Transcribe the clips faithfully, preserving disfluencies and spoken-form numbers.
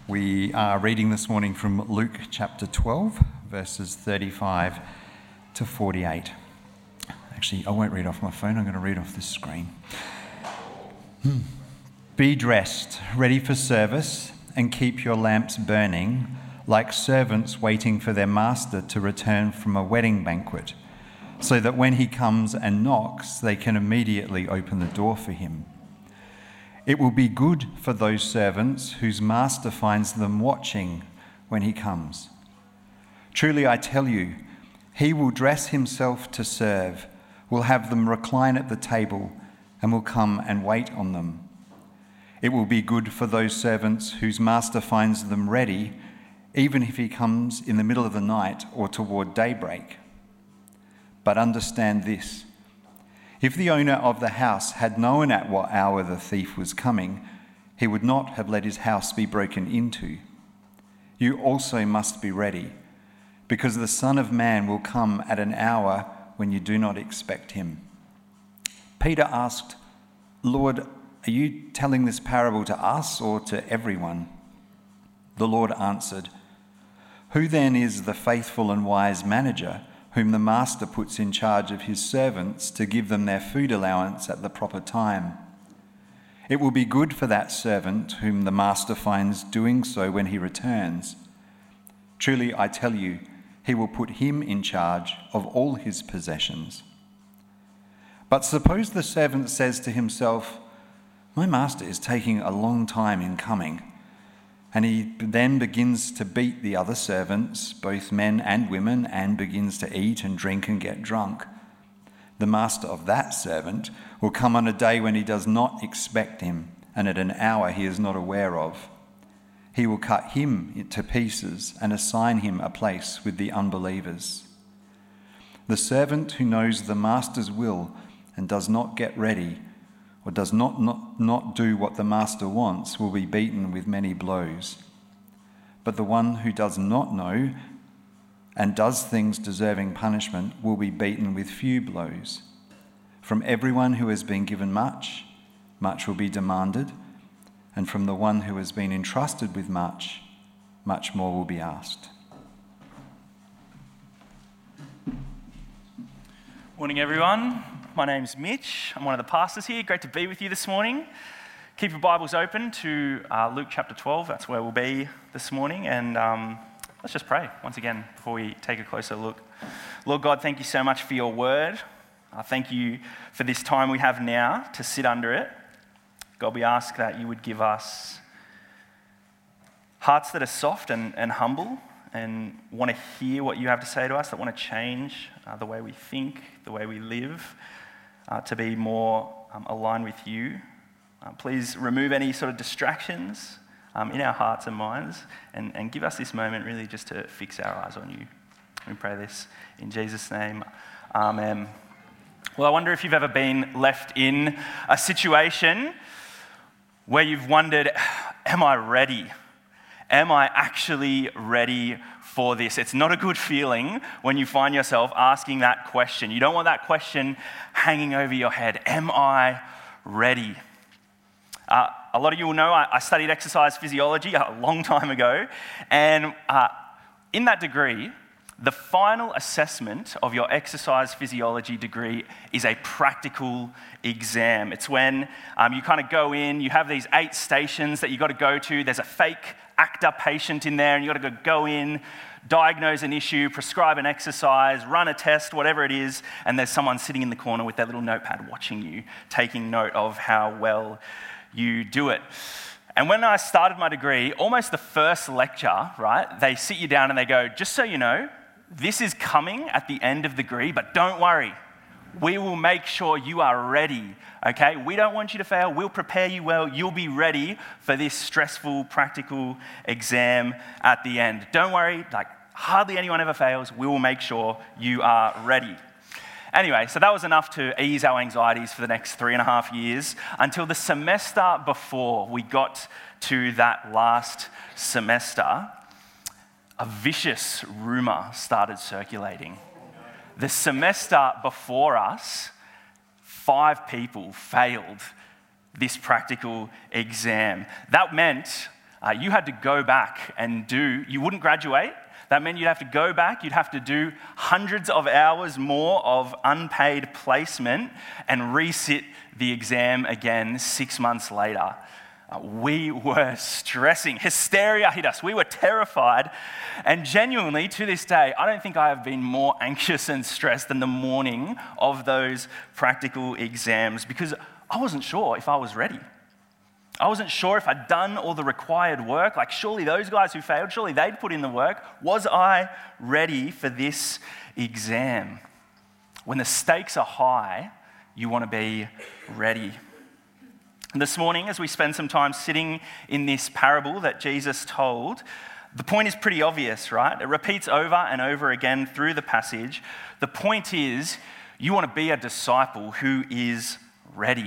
We are reading this morning from Luke chapter twelve, verses thirty-five to forty-eight. Actually, I won't read off my phone, I'm going to read off this screen. Hmm. Be dressed, ready for service, and keep your lamps burning, like servants waiting for their master to return from a wedding banquet, so that when he comes and knocks, they can immediately open the door for him. It will be good for those servants whose master finds them watching when he comes. Truly, I tell you, he will dress himself to serve, will have them recline at the table, and will come and wait on them. It will be good for those servants whose master finds them ready, even if he comes in the middle of the night or toward daybreak. But understand this. If the owner of the house had known at what hour the thief was coming, he would not have let his house be broken into. You also must be ready, because the Son of Man will come at an hour when you do not expect him. Peter asked, Lord, are you telling this parable to us or to everyone? The Lord answered, Who then is the faithful and wise manager whom the master puts in charge of his servants to give them their food allowance at the proper time? It will be good for that servant whom the master finds doing so when he returns. Truly, I tell you, he will put him in charge of all his possessions. But suppose the servant says to himself, My master is taking a long time in coming, and he then begins to beat the other servants, both men and women, and begins to eat and drink and get drunk. The master of that servant will come on a day when he does not expect him, and at an hour he is not aware of. He will cut him to pieces and assign him a place with the unbelievers. The servant who knows the master's will and does not get ready, or does not, not, not do what the master wants, will be beaten with many blows. But the one who does not know and does things deserving punishment will be beaten with few blows. From everyone who has been given much, much will be demanded, and from the one who has been entrusted with much, much more will be asked. Morning, everyone. My name's Mitch. I'm one of the pastors here. Great to be with you this morning. Keep your Bibles open to uh, Luke chapter twelve. That's where we'll be this morning. And um, let's just pray once again before we take a closer look. Lord God, thank you so much for your word. Uh, thank you for this time we have now to sit under it. God, we ask that you would give us hearts that are soft and, and humble, and want to hear what you have to say to us, that want to change uh, the way we think, the way we live, uh, to be more um, aligned with you. Uh, please remove any sort of distractions um, in our hearts and minds, and, and give us this moment really just to fix our eyes on you. We pray this in Jesus' name. Amen. Well, I wonder if you've ever been left in a situation where you've wondered, am I ready? Am I actually ready for this? It's not a good feeling when you find yourself asking that question. You don't want that question hanging over your head. Am I ready? Uh, a lot of you will know I, I studied exercise physiology a long time ago, and uh, in that degree, the final assessment of your exercise physiology degree is a practical exam. It's when um, you kind of go in, you have these eight stations that you've got to go to. There's a fake actor patient in there, and you've got to go in, diagnose an issue, prescribe an exercise, run a test, whatever it is, and there's someone sitting in the corner with their little notepad watching you, taking note of how well you do it. And when I started my degree, almost the first lecture, right, they sit you down and they go, just so you know, this is coming at the end of the degree, but don't worry. We will make sure you are ready, okay? We don't want you to fail. We'll prepare you well. You'll be ready for this stressful, practical exam at the end. Don't worry, like hardly anyone ever fails. We will make sure you are ready. Anyway, so that was enough to ease our anxieties for the next three and a half years until the semester before we got to that last semester. A vicious rumor started circulating. The semester before us, five people failed this practical exam. That meant uh, you had to go back and do, you wouldn't graduate. That meant you'd have to go back, you'd have to do hundreds of hours more of unpaid placement and resit the exam again six months later. Uh, we were stressing. Hysteria hit us. We were terrified. And genuinely, to this day, I don't think I have been more anxious and stressed than the morning of those practical exams because I wasn't sure if I was ready. I wasn't sure if I'd done all the required work. Like, surely those guys who failed, surely they'd put in the work. Was I ready for this exam? When the stakes are high, you want to be ready. And this morning, as we spend some time sitting in this parable that Jesus told, the point is pretty obvious, right? It repeats over and over again through the passage. The point is, you want to be a disciple who is ready.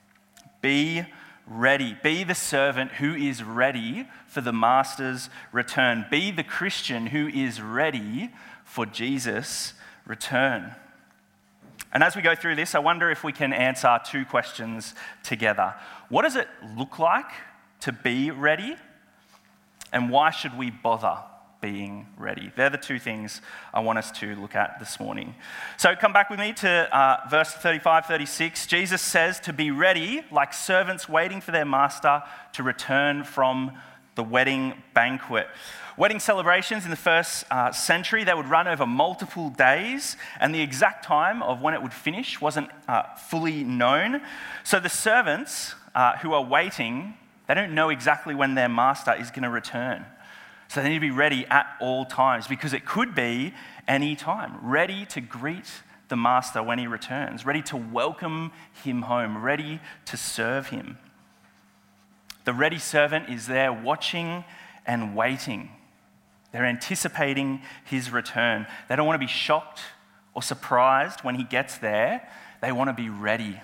Be ready. Be the servant who is ready for the master's return. Be the Christian who is ready for Jesus' return. And as we go through this, I wonder if we can answer two questions together. What does it look like to be ready? And why should we bother being ready? They're the two things I want us to look at this morning. So come back with me to uh, verse thirty-five, thirty-six. Jesus says to be ready like servants waiting for their master to return from the wedding banquet. Wedding celebrations in the first uh, century, they would run over multiple days, and the exact time of when it would finish wasn't uh, fully known. So the servants uh, who are waiting, they don't know exactly when their master is going to return. So they need to be ready at all times because it could be any time, ready to greet the master when he returns, ready to welcome him home, ready to serve him. The ready servant is there watching and waiting. They're anticipating his return. They don't want to be shocked or surprised when he gets there. They want to be ready.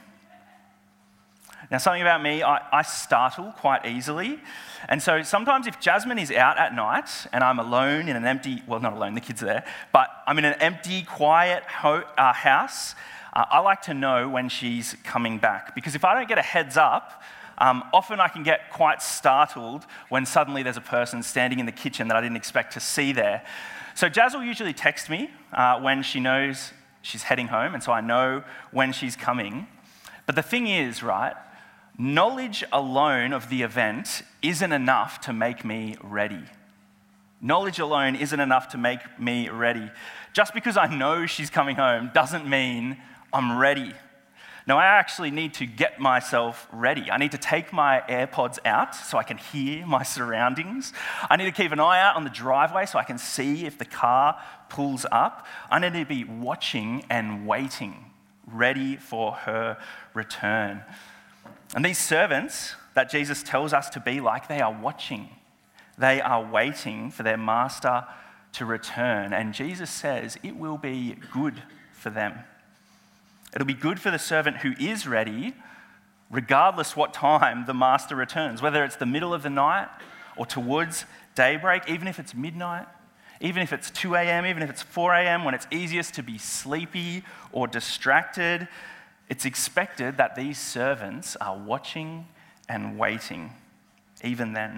Now, something about me, I, I startle quite easily. And so sometimes if Jasmine is out at night and I'm alone in an empty, well, not alone, the kids are there, but I'm in an empty, quiet ho- uh, house, uh, I like to know when she's coming back. Because if I don't get a heads up, Um, often I can get quite startled when suddenly there's a person standing in the kitchen that I didn't expect to see there. So Jaz will usually text me uh, when she knows she's heading home, and so I know when she's coming. But the thing is, right, knowledge alone of the event isn't enough to make me ready. Knowledge alone isn't enough to make me ready. Just because I know she's coming home doesn't mean I'm ready. No, I actually need to get myself ready. I need to take my AirPods out so I can hear my surroundings. I need to keep an eye out on the driveway so I can see if the car pulls up. I need to be watching and waiting, ready for her return. And these servants that Jesus tells us to be like, they are watching. They are waiting for their master to return. And Jesus says it will be good for them. It'll be good for the servant who is ready, regardless what time the master returns, whether it's the middle of the night or towards daybreak, even if it's midnight, even if it's two a.m., even if it's four a.m., when it's easiest to be sleepy or distracted. It's expected that these servants are watching and waiting, even then.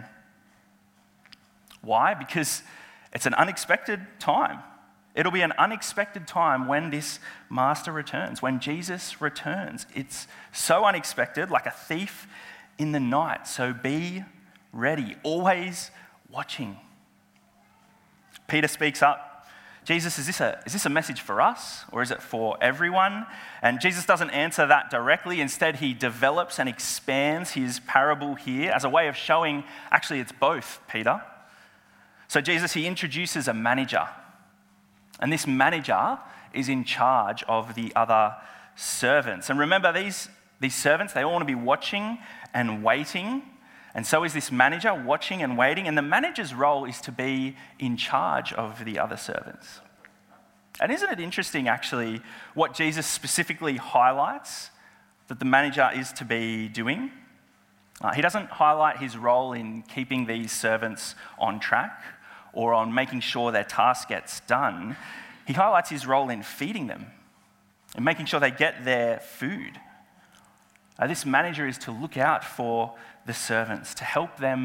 Why? Because it's an unexpected time. It'll be an unexpected time when this master returns, when Jesus returns. It's so unexpected, like a thief in the night. So be ready, always watching. Peter speaks up. Jesus, is this a, is this a message for us or is it for everyone? And Jesus doesn't answer that directly. Instead, he develops and expands his parable here as a way of showing, actually, it's both, Peter. So Jesus, he introduces a manager. And this manager is in charge of the other servants. And remember, these, these servants, they all want to be watching and waiting. And so is this manager, watching and waiting. And the manager's role is to be in charge of the other servants. And isn't it interesting, actually, what Jesus specifically highlights that the manager is to be doing? Uh, he doesn't highlight his role in keeping these servants on track or on making sure their task gets done. He highlights his role in feeding them and making sure they get their food. Uh, this manager is to look out for the servants, to help them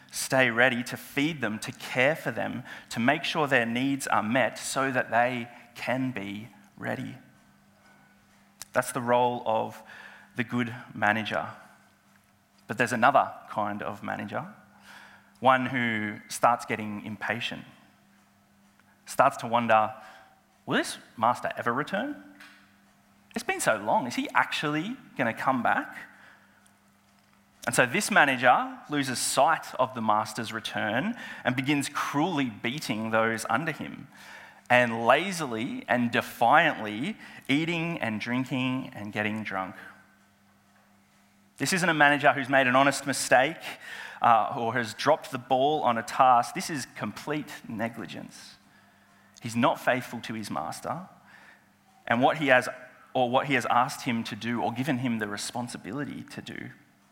stay ready to feed them, to care for them, to make sure their needs are met so that they can be ready. That's the role of the good manager. But there's another kind of manager, one who starts getting impatient, starts to wonder, will this master ever return? It's been so long. Is he actually going to come back? And so this manager loses sight of the master's return and begins cruelly beating those under him, and lazily and defiantly eating and drinking and getting drunk. This isn't a manager who's made an honest mistake uh, or has dropped the ball on a task. This is complete negligence. He's not faithful to his master and what he has or what he has asked him to do or given him the responsibility to do.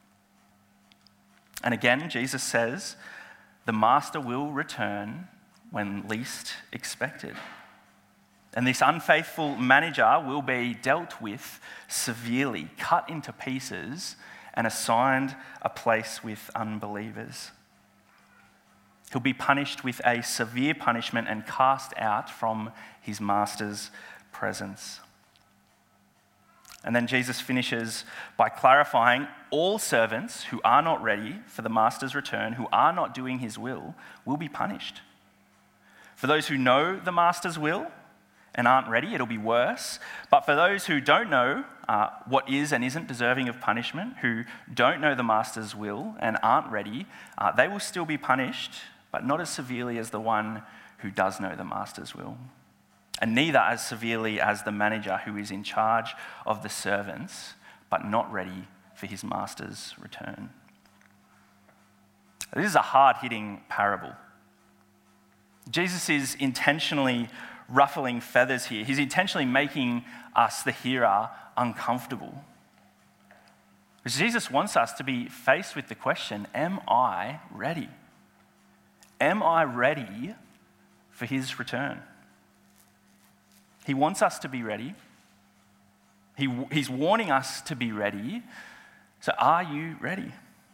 And again, Jesus says, the master will return when least expected. And this unfaithful manager will be dealt with severely, cut into pieces, and assigned a place with unbelievers. He'll be punished with a severe punishment and cast out from his master's presence. And then Jesus finishes by clarifying all servants who are not ready for the master's return, who are not doing his will, will be punished. For those who know the master's will and aren't ready, it'll be worse. But for those who don't know uh, what is and isn't deserving of punishment, who don't know the master's will and aren't ready, uh, they will still be punished, but not as severely as the one who does know the master's will. And neither as severely as the manager who is in charge of the servants, but not ready for his master's return. This is a hard-hitting parable. Jesus is intentionally ruffling feathers here. He's intentionally making us, the hearer, uncomfortable. Because Jesus wants us to be faced with the question, am I ready? Am I ready for his return? He wants us to be ready. He, he's warning us to be ready. So are you ready?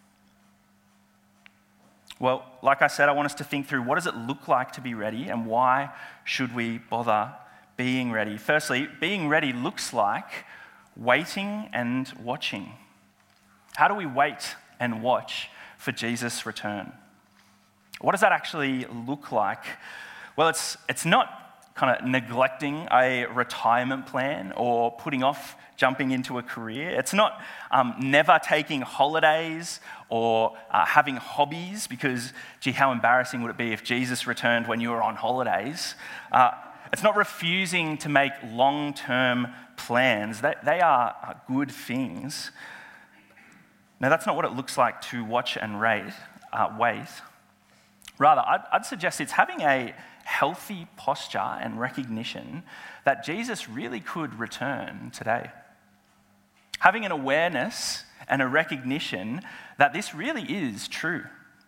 Well, like I said, I want us to think through what does it look like to be ready and why should we bother being ready? Firstly, being ready looks like waiting and watching. How do we wait and watch for Jesus' return? What does that actually look like? Well, it's, it's not kind of neglecting a retirement plan or putting off jumping into a career. It's not um, never taking holidays or uh, having hobbies because, gee, how embarrassing would it be if Jesus returned when you were on holidays? Uh, it's not refusing to make long-term plans. They, they are uh, good things. Now, that's not what it looks like to watch and rate, uh, wait. Rather, I'd, I'd suggest it's having a healthy posture and recognition that Jesus really could return today. Having an awareness and a recognition that this really is true.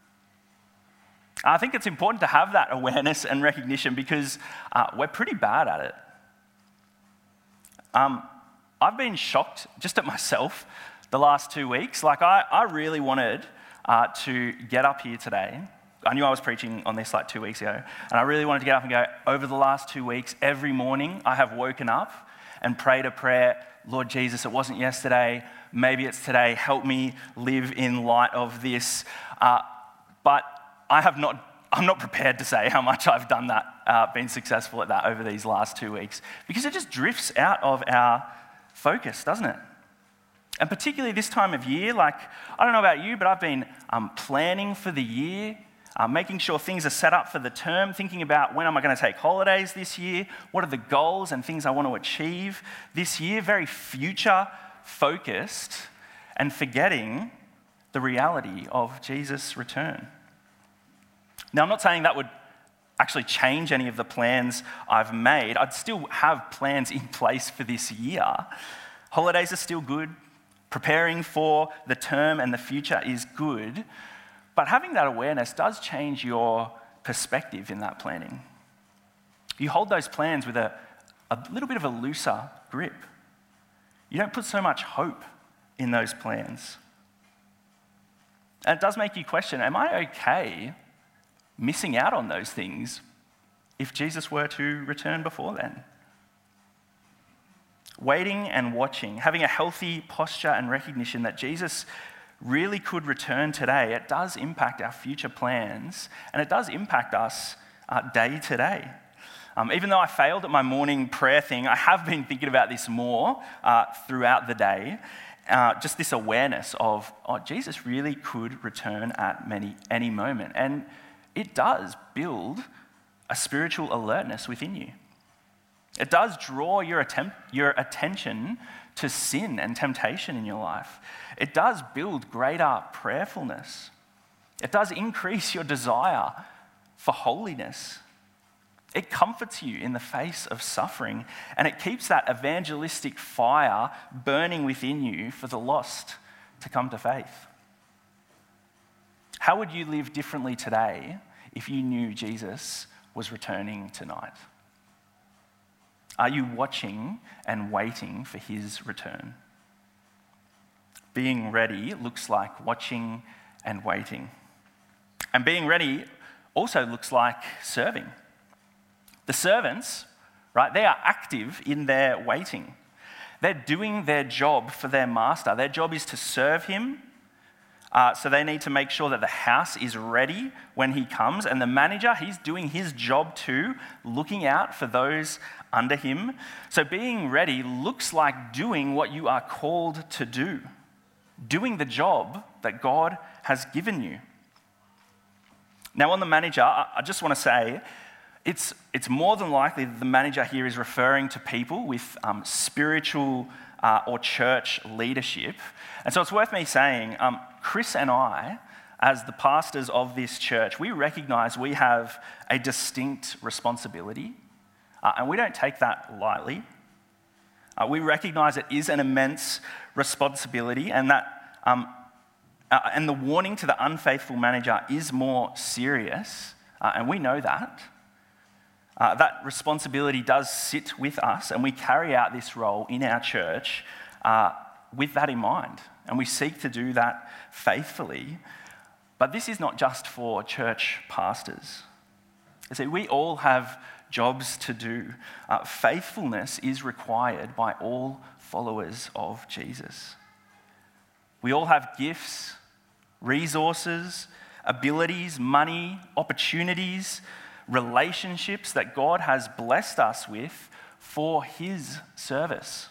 I think it's important to have that awareness and recognition because uh, we're pretty bad at it. Um, I've been shocked just at myself the last two weeks. Like I, I really wanted uh, to get up here today. I knew I was preaching on this like two weeks ago, and I really wanted to get up and go, over the last two weeks, every morning I have woken up and prayed a prayer, Lord Jesus, it wasn't yesterday, maybe it's today, help me live in light of this. Uh, but I have not, I'm not prepared to say how much I've done that, uh, been successful at that over these last two weeks, because it just drifts out of our focus, doesn't it? And particularly this time of year, like, I don't know about you, but I've been um, planning for the year, Uh, making sure things are set up for the term, thinking about when am I going to take holidays this year, what are the goals and things I want to achieve this year, very future focused and forgetting the reality of Jesus' return. Now, I'm not saying that would actually change any of the plans I've made. I'd still have plans in place for this year. Holidays are still good. Preparing for the term and the future is good. But having that awareness does change your perspective in that planning. You hold those plans with a, a little bit of a looser grip. You don't put so much hope in those plans. And it does make you question, am I okay missing out on those things if Jesus were to return before then? Waiting and watching, having a healthy posture and recognition that Jesus really could return today, it does impact our future plans, and it does impact us uh, day to day. Um, even though I failed at my morning prayer thing, I have been thinking about this more uh, throughout the day. Uh, just this awareness of, oh, Jesus really could return at many, any moment. And it does build a spiritual alertness within you. It does draw your, attempt, your attention to sin and temptation in your life. It does build greater prayerfulness. It does increase your desire for holiness. It comforts you in the face of suffering, and it keeps that evangelistic fire burning within you for the lost to come to faith. How would you live differently today if you knew Jesus was returning tonight? Are you watching and waiting for his return? Being ready looks like watching and waiting. And being ready also looks like serving. The servants, right, they are active in their waiting. They're doing their job for their master. Their job is to serve him. Uh, so they need to make sure that the house is ready when he comes. And the manager, he's doing his job too, looking out for those under him. So being ready looks like doing what you are called to do, doing the job that God has given you. Now, on the manager, I, I just want to say, It's, it's more than likely that the manager here is referring to people with um, spiritual uh, or church leadership. And so it's worth me saying, um, Chris and I, as the pastors of this church, we recognize we have a distinct responsibility, uh, and we don't take that lightly. Uh, we recognize it is an immense responsibility, and that um, uh, and the warning to the unfaithful manager is more serious, uh, and we know that. Uh, that responsibility does sit with us, and we carry out this role in our church uh, with that in mind, and we seek to do that faithfully. But this is not just for church pastors. You see, we all have jobs to do. Uh, faithfulness is required by all followers of Jesus. We all have gifts, resources, abilities, money, opportunities, relationships that God has blessed us with for his service.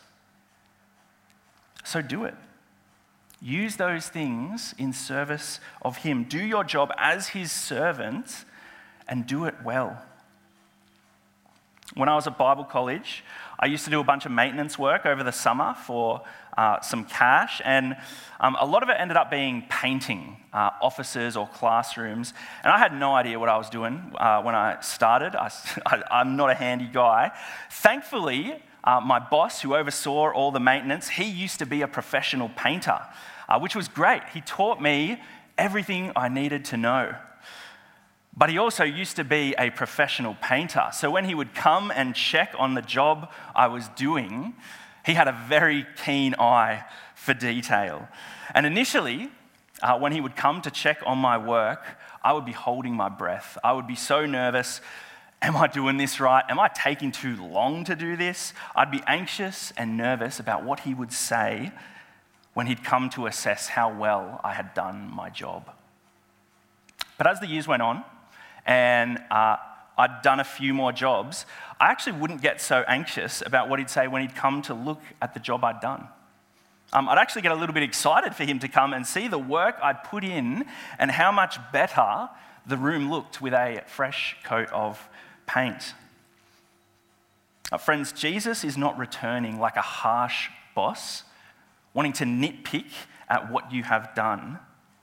So do it. Use those things in service of him. Do your job as his servant and do it well. When I was at Bible college, I used to do a bunch of maintenance work over the summer for uh, some cash, and um, a lot of it ended up being painting uh, offices or classrooms, and I had no idea what I was doing uh, when I started. I, I, I'm not a handy guy. Thankfully, uh, my boss, who oversaw all the maintenance, he used to be a professional painter, uh, which was great. He taught me everything I needed to know. But he also used to be a professional painter. So when he would come and check on the job I was doing, he had a very keen eye for detail. And initially, uh, when he would come to check on my work, I would be holding my breath. I would be so nervous. Am I doing this right? Am I taking too long to do this? I'd be anxious and nervous about what he would say when he'd come to assess how well I had done my job. But as the years went on, and uh, I'd done a few more jobs, I actually wouldn't get so anxious about what he'd say when he'd come to look at the job I'd done. Um, I'd actually get a little bit excited for him to come and see the work I'd put in and how much better the room looked with a fresh coat of paint. Uh, friends, Jesus is not returning like a harsh boss, wanting to nitpick at what you have done.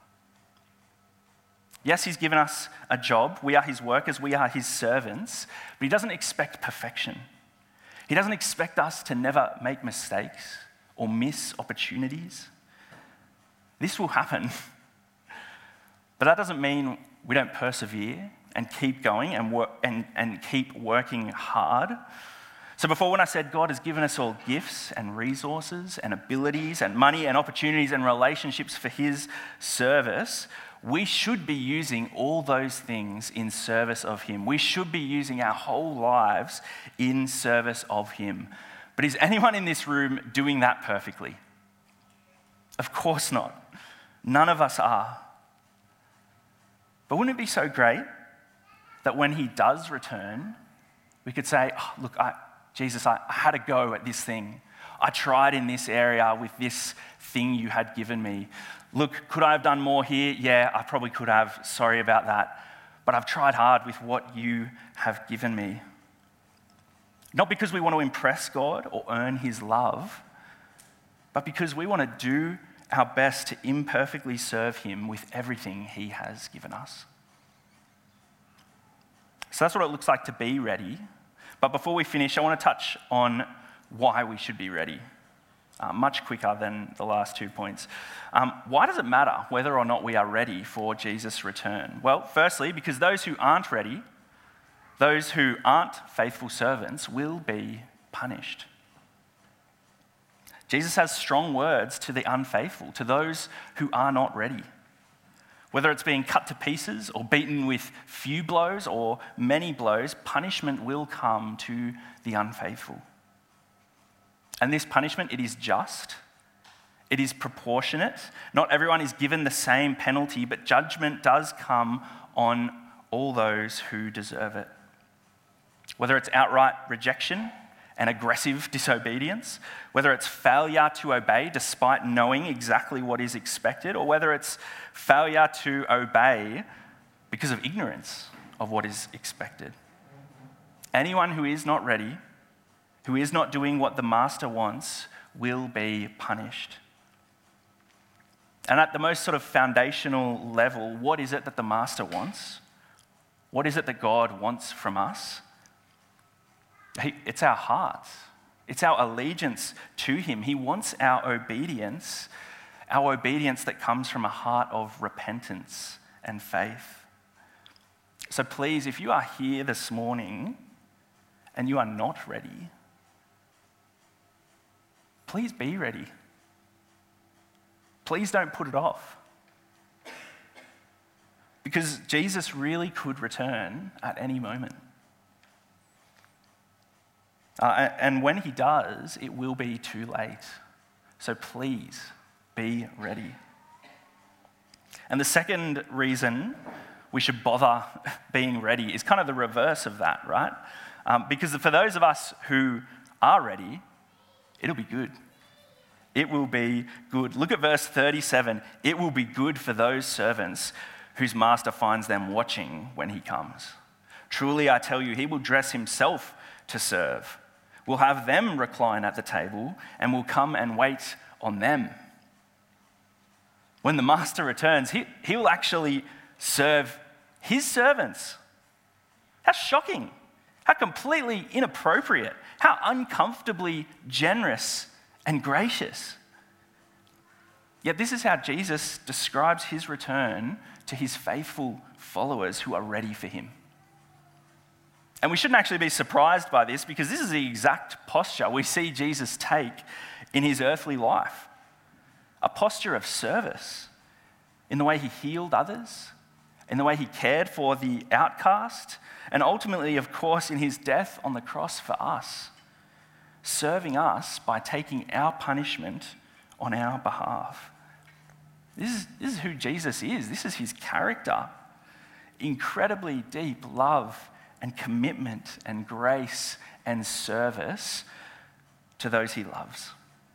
Yes, he's given us a job. We are his workers. We are his servants. But he doesn't expect perfection. He doesn't expect us to never make mistakes or miss opportunities. This will happen. But that doesn't mean we don't persevere and keep going and work and, and keep working hard. So before, when I said God has given us all gifts and resources and abilities and money and opportunities and relationships for his service, we should be using all those things in service of him. We should be using our whole lives in service of him. But is anyone in this room doing that perfectly? Of course not. None of us are. But wouldn't it be so great that when he does return, we could say, oh, look, I, Jesus, I, I had a go at this thing. I tried in this area with this thing you had given me. Look, could I have done more here? Yeah, I probably could have. Sorry about that. But I've tried hard with what you have given me. Not because we want to impress God or earn his love, but because we want to do our best to imperfectly serve him with everything he has given us. So that's what it looks like to be ready. But before we finish, I want to touch on why we should be ready. Uh, much quicker than the last two points. Um, why does it matter whether or not we are ready for Jesus' return? Well, firstly, because those who aren't ready, those who aren't faithful servants, will be punished. Jesus has strong words to the unfaithful, to those who are not ready. Whether it's being cut to pieces or beaten with few blows or many blows, punishment will come to the unfaithful. And this punishment, it is just, it is proportionate. Not everyone is given the same penalty, but judgment does come on all those who deserve it. Whether it's outright rejection and aggressive disobedience, whether it's failure to obey despite knowing exactly what is expected, or whether it's failure to obey because of ignorance of what is expected. Anyone who is not ready, who is not doing what the master wants, will be punished. And at the most sort of foundational level, what is it that the master wants? What is it that God wants from us? It's our hearts. It's our allegiance to him. He wants our obedience, our obedience that comes from a heart of repentance and faith. So please, if you are here this morning and you are not ready, please be ready. Please don't put it off. Because Jesus really could return at any moment. Uh, and when he does, it will be too late. So please be ready. And the second reason we should bother being ready is kind of the reverse of that, right? Um, because for those of us who are ready, it'll be good. It will be good. Look at verse thirty-seven. It will be good for those servants whose master finds them watching when he comes. Truly, I tell you, he will dress himself to serve. We'll have them recline at the table and will come and wait on them. When the master returns, he, he will actually serve his servants. How shocking. How completely inappropriate. How uncomfortably generous and gracious. Yet this is how Jesus describes his return to his faithful followers who are ready for him. And we shouldn't actually be surprised by this, because this is the exact posture we see Jesus take in his earthly life. A posture of service in the way he healed others, in the way he cared for the outcast, and ultimately, of course, in his death on the cross for us, serving us by taking our punishment on our behalf. This is, this is who Jesus is. This is his character. Incredibly deep love and commitment and grace and service to those he loves.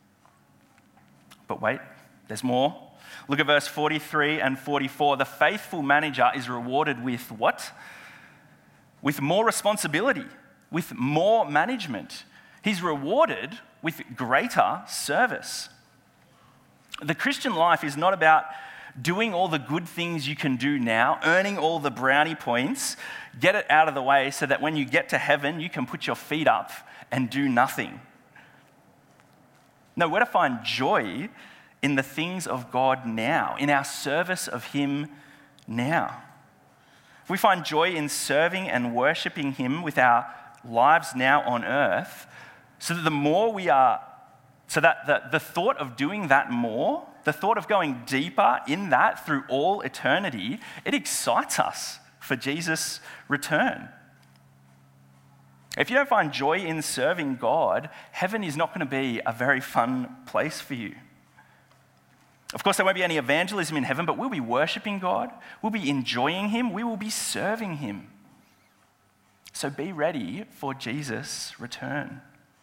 But wait, there's more. Look at verse forty-three and forty-four. The faithful manager is rewarded with what? With more responsibility, with more management. He's rewarded with greater service. The Christian life is not about doing all the good things you can do now, earning all the brownie points, get it out of the way so that when you get to heaven, you can put your feet up and do nothing. No, we're to find joy in the things of God now, in our service of him now. We find joy in serving and worshiping him with our lives now on earth, so that the more we are, so that the, the thought of doing that more, the thought of going deeper in that through all eternity, it excites us for Jesus' return. If you don't find joy in serving God, heaven is not going to be a very fun place for you. Of course, there won't be any evangelism in heaven, but we'll be worshiping God, we'll be enjoying Him, we will be serving Him. So be ready for Jesus' return.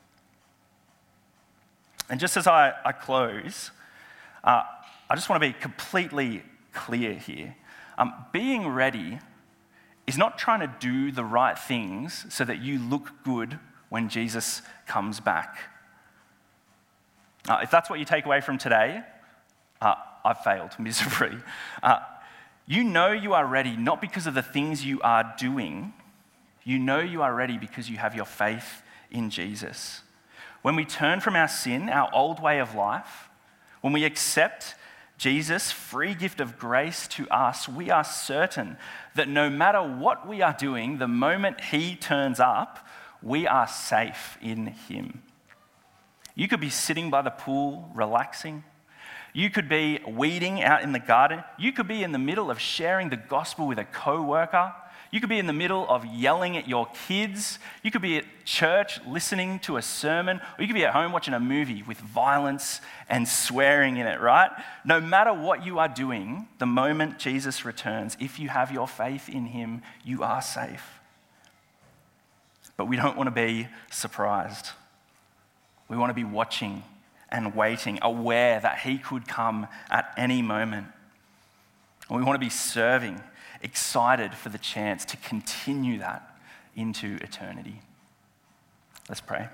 And just as I, I close, uh, I just want to be completely clear here. Um, being ready is not trying to do the right things so that you look good when Jesus comes back. Uh, if that's what you take away from today, uh, I've failed miserably. Uh, you know you are ready not because of the things you are doing. You know you are ready because you have your faith in Jesus. When we turn from our sin, our old way of life, when we accept Jesus' free gift of grace to us, we are certain that no matter what we are doing, the moment He turns up, we are safe in Him. You could be sitting by the pool, relaxing. You could be weeding out in the garden. You could be in the middle of sharing the gospel with a co-worker. You could be in the middle of yelling at your kids. You could be at church listening to a sermon, or you could be at home watching a movie with violence and swearing in it, right? No matter what you are doing, the moment Jesus returns, if you have your faith in Him, you are safe. But we don't want to be surprised. We want to be watching and waiting, aware that He could come at any moment. And we want to be serving, excited for the chance to continue that into eternity. Let's pray.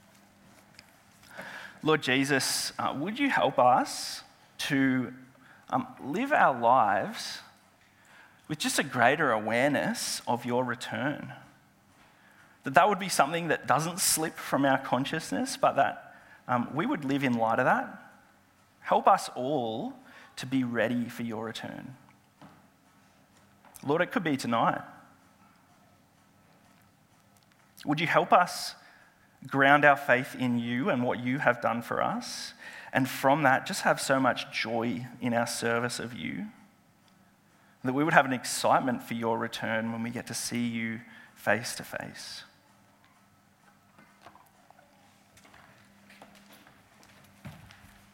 Lord Jesus, uh, would you help us to um, live our lives with just a greater awareness of your return? That that would be something that doesn't slip from our consciousness, but that um, we would live in light of that. Help us all to be ready for your return. Lord, it could be tonight. Would you help us ground our faith in you and what you have done for us, and from that just have so much joy in our service of you, that we would have an excitement for your return when we get to see you face to face.